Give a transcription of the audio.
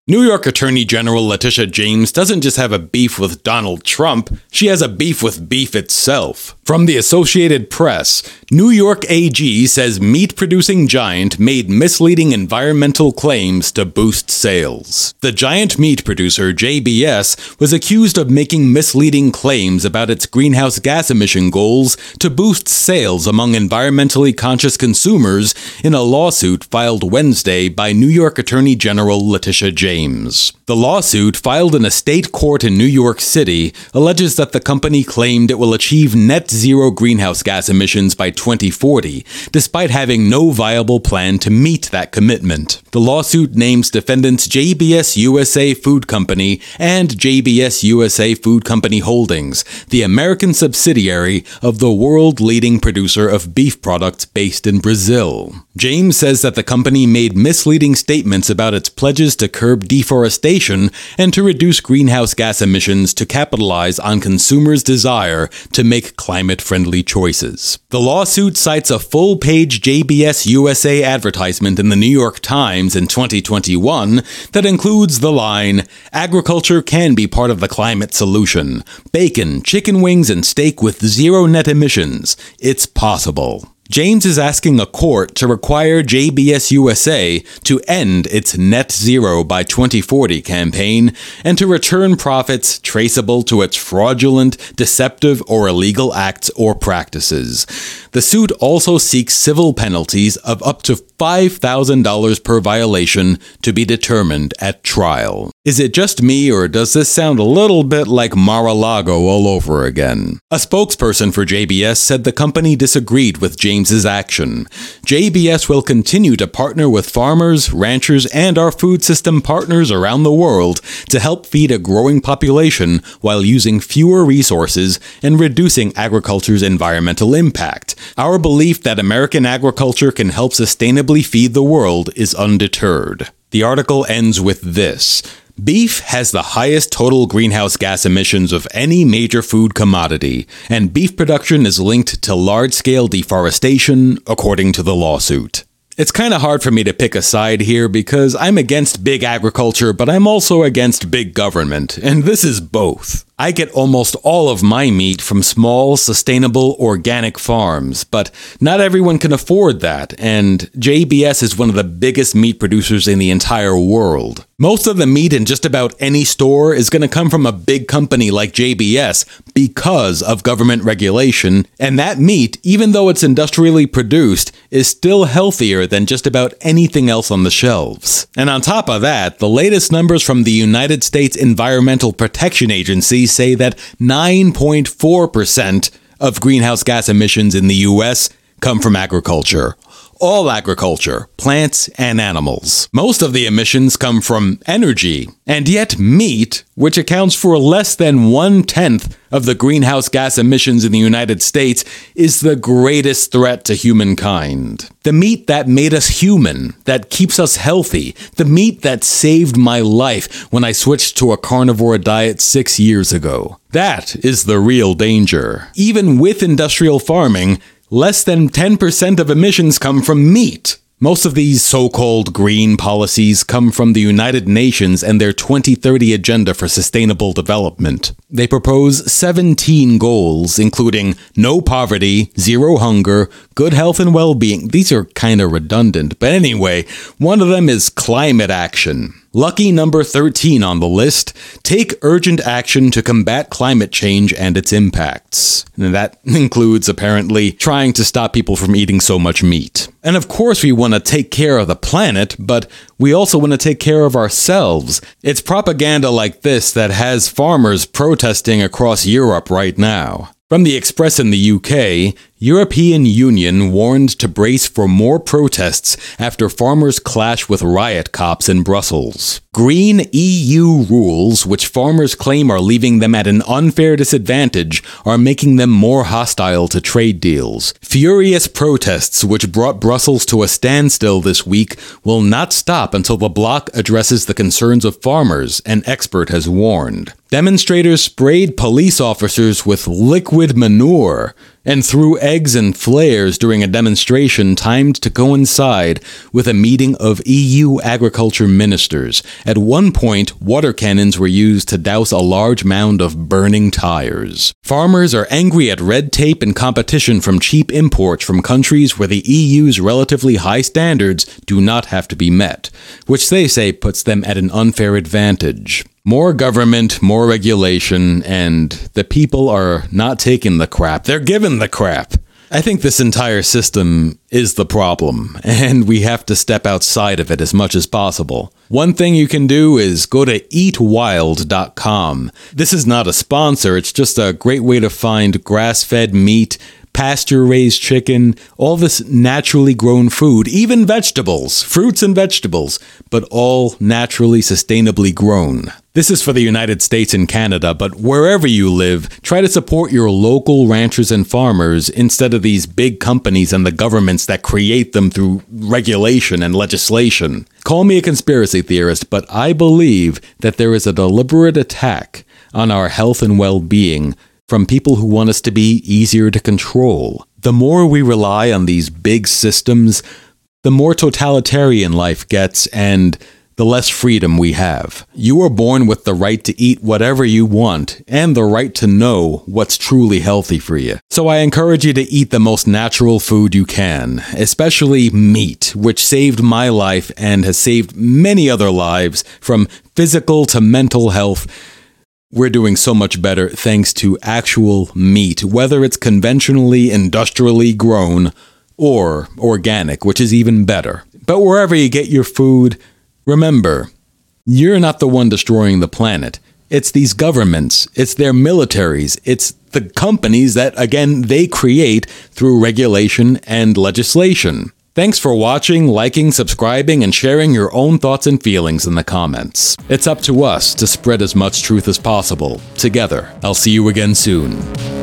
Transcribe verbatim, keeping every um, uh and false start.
New York Attorney General Letitia James doesn't just have a beef with Donald Trump, she has a beef with beef itself. From the Associated Press, New York A G says meat-producing giant made misleading environmental claims to boost sales. The giant meat producer, J B S, was accused of making misleading claims about its greenhouse gas emission goals to boost sales among environmentally conscious consumers in a lawsuit filed Wednesday by New York Attorney General Letitia James. The lawsuit, filed in a state court in New York City, alleges that the company claimed it will achieve net zero greenhouse gas emissions by twenty forty, despite having no viable plan to meet that commitment. The lawsuit names defendants J B S U S A Food Company and J B S U S A Food Company Holdings, the American subsidiary of the world-leading producer of beef products based in Brazil. James says that the company made misleading statements about its pledges to curb deforestation and to reduce greenhouse gas emissions to capitalize on consumers' desire to make climate-friendly choices. The lawsuit cites a full-page J B S U S A advertisement in the New York Times in twenty twenty-one that includes the line, "Agriculture can be part of the climate solution. Bacon, chicken wings, and steak with zero net emissions. It's possible." James is asking a court to require J B S U S A to end its net zero by twenty forty campaign and to return profits traceable to its fraudulent, deceptive, or illegal acts or practices. The suit also seeks civil penalties of up to five thousand dollars per violation to be determined at trial. Is it just me, or does this sound a little bit like Mar-a-Lago all over again? A spokesperson for J B S said the company disagreed with James's action. J B S will continue to partner with farmers, ranchers, and our food system partners around the world to help feed a growing population while using fewer resources and reducing agriculture's environmental impact. Our belief that American agriculture can help sustainably feed the world is undeterred. The article ends with this. Beef has the highest total greenhouse gas emissions of any major food commodity, and beef production is linked to large-scale deforestation, according to the lawsuit. It's kind of hard for me to pick a side here because I'm against big agriculture, but I'm also against big government, and this is both. I get almost all of my meat from small, sustainable, organic farms, but not everyone can afford that, and J B S is one of the biggest meat producers in the entire world. Most of the meat in just about any store is going to come from a big company like J B S because of government regulation, and that meat, even though it's industrially produced, is still healthier than just about anything else on the shelves. And on top of that, the latest numbers from the United States Environmental Protection Agency say that nine point four percent of greenhouse gas emissions in the U S come from agriculture. All agriculture, plants and animals. Most of the emissions come from energy, and yet meat, which accounts for less than one-tenth of the greenhouse gas emissions in the United States, is the greatest threat to humankind. The meat that made us human, that keeps us healthy, the meat that saved my life when I switched to a carnivore diet six years ago. That is the real danger. Even with industrial farming, less than ten percent of emissions come from meat. Most of these so-called green policies come from the United Nations and their twenty thirty Agenda for Sustainable Development. They propose seventeen goals, including no poverty, zero hunger, good health and well-being. These are kind of redundant, but anyway, one of them is climate action. Lucky number thirteen on the list, take urgent action to combat climate change and its impacts. And that includes, apparently, trying to stop people from eating so much meat. And of course we want to take care of the planet, but we also want to take care of ourselves. It's propaganda like this that has farmers protesting across Europe right now. From the Express in the U K, European Union warned to brace for more protests after farmers clash with riot cops in Brussels. Green E U rules, which farmers claim are leaving them at an unfair disadvantage, are making them more hostile to trade deals. Furious protests, which brought Brussels to a standstill this week, will not stop until the bloc addresses the concerns of farmers, an expert has warned. Demonstrators sprayed police officers with liquid manure. and threw eggs and flares during a demonstration timed to coincide with a meeting of E U agriculture ministers. At one point, water cannons were used to douse a large mound of burning tires. Farmers are angry at red tape and competition from cheap imports from countries where the E U's relatively high standards do not have to be met, which they say puts them at an unfair advantage. More government, more regulation, and the people are not taking the crap. They're giving the crap. I think this entire system is the problem, and we have to step outside of it as much as possible. One thing you can do is go to eat wild dot com. This is not a sponsor, it's just a great way to find grass-fed meat, pasture-raised chicken, all this naturally grown food, even vegetables, fruits and vegetables, but all naturally, sustainably grown. This is for the United States and Canada, but wherever you live, try to support your local ranchers and farmers instead of these big companies and the governments that create them through regulation and legislation. Call me a conspiracy theorist, but I believe that there is a deliberate attack on our health and well-being from people who want us to be easier to control. The more we rely on these big systems, the more totalitarian life gets and the less freedom we have. You are born with the right to eat whatever you want and the right to know what's truly healthy for you. So I encourage you to eat the most natural food you can, especially meat, which saved my life and has saved many other lives from physical to mental health. We're doing so much better thanks to actual meat, whether it's conventionally, industrially grown, or organic, which is even better. But wherever you get your food, remember, you're not the one destroying the planet. It's these governments, it's their militaries, it's the companies that, again, they create through regulation and legislation. Thanks for watching, liking, subscribing, and sharing your own thoughts and feelings in the comments. It's up to us to spread as much truth as possible. Together, I'll see you again soon.